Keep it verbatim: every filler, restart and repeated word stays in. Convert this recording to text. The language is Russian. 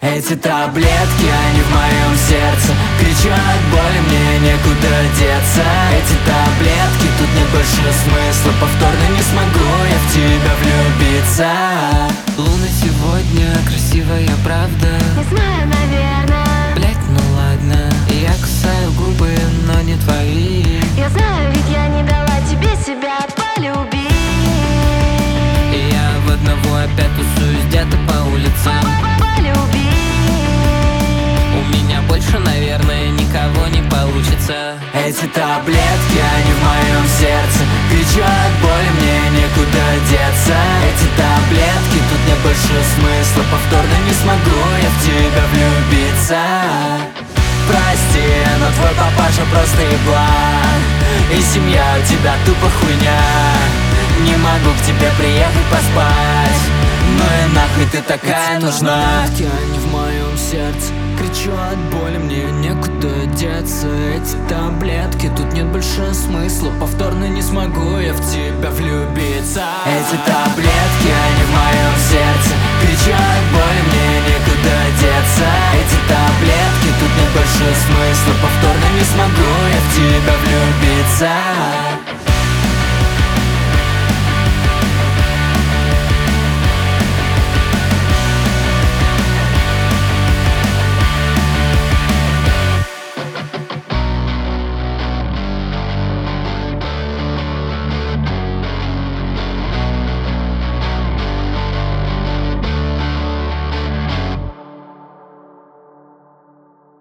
Эти таблетки, они в моем сердце. Кричу от боли, мне некуда деться. Эти таблетки, тут нет больше смысла. Повторно не смогу я в тебя влюбиться. Луна сегодня красивая, правда? Не знаю, наверное. Блять, ну ладно. Я кусаю губы, но не твои. Я знаю, ведь я не дала тебе себя полюбить. И я в одного опять тусуюсь где-то по улицам. Полюби. У меня больше, наверное, никого не получится. Эти таблетки, они в моем сердце. Кричу от боли, мне некуда деться. Эти таблетки, тут нет больше смысла. Повторно не смогу я в тебя влюбиться. Прости, но твой папаша просто еблан. И семья у тебя тупо хуйня. Не могу к тебе приехать поспать. Ну и нахуй ты такая нужна. Эти таблетки, они в моем сердце. Кричу от боли, мне некуда деться. Эти таблетки, тут нет больше смысла. Повторно не смогу я в тебя влюбиться. Эти таблетки, они в моем сердце. Кричу от боли, мне некуда деться. Эти таблетки, тут нет больше смысла. Повторно не смогу я в тебя влюбиться.